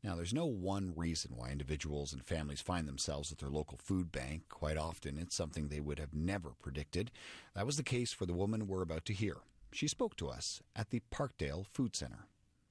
Now, there's no one reason why individuals and families find themselves at their local food bank. Quite often, it's something they would have never predicted. That was the case for the woman we're about to hear. She spoke to us at the Parkdale Food Centre.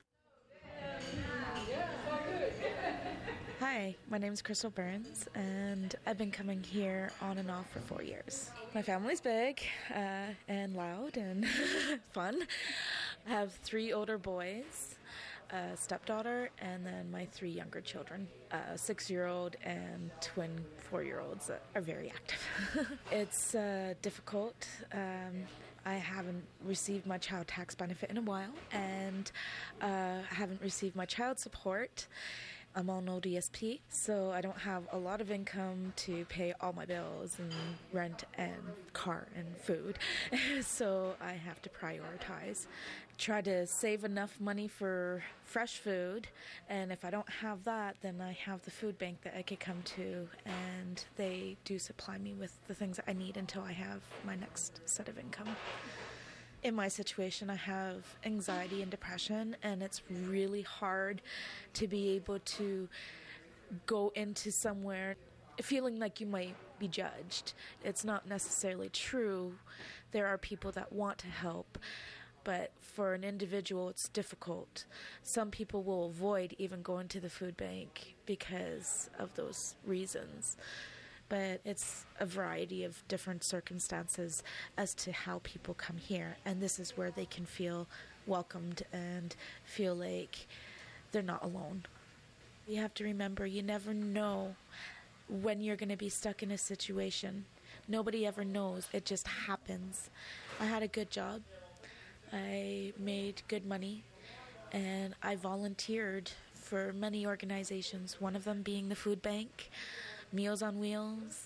Hi, my name is Crystal Burns, and I've been coming here on and off for 4 years. My family's big and loud and fun. I have 3 older boys, a stepdaughter, and then my 3 younger children, a 6-year-old and twin 4-year-olds that are very active. It's difficult. I haven't received my child tax benefit in a while, and I haven't received my child support. I'm on ODSP, so I don't have a lot of income to pay all my bills and rent and car and food. So I have to prioritize. Try to save enough money for fresh food, and if I don't have that, then I have the food bank that I could come to, and they do supply me with the things that I need until I have my next set of income. In my situation, I have anxiety and depression, and it's really hard to be able to go into somewhere feeling like you might be judged. It's not necessarily true. There are people that want to help, but for an individual, it's difficult. Some people will avoid even going to the food bank because of those reasons. But it's a variety of different circumstances as to how people come here. And this is where they can feel welcomed and feel like they're not alone. You have to remember, you never know when you're going to be stuck in a situation. Nobody ever knows. It just happens. I had a good job. I made good money. And I volunteered for many organizations, one of them being the food bank, Meals on Wheels.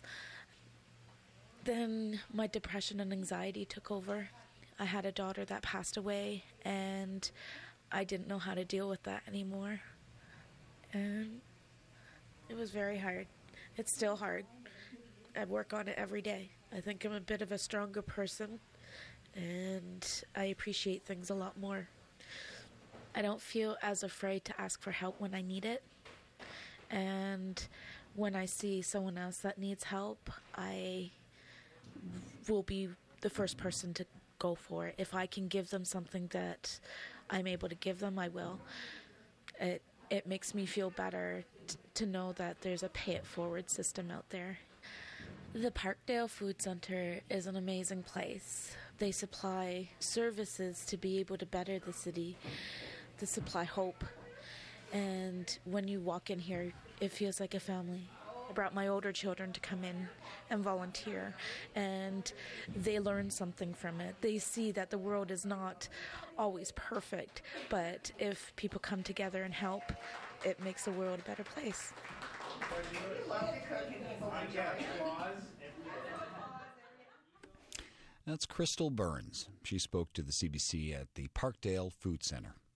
Then my depression and anxiety took over. I had a daughter that passed away, and I didn't know how to deal with that anymore. And it was very hard. It's still hard. I work on it every day. I think I'm a bit of a stronger person, and I appreciate things a lot more. I don't feel as afraid to ask for help when I need it. And when I see someone else that needs help, I will be the first person to go for it. If I can give them something that I'm able to give them, I will. It makes me feel better to know that there's a pay-it-forward system out there. The Parkdale Food Centre is an amazing place. They supply services to be able to better the city. They supply hope. And when you walk in here, it feels like a family. I brought my older children to come in and volunteer, and they learn something from it. They see that the world is not always perfect, but if people come together and help, it makes the world a better place. That's Crystal Burns. She spoke to the CBC at the Parkdale Food Centre.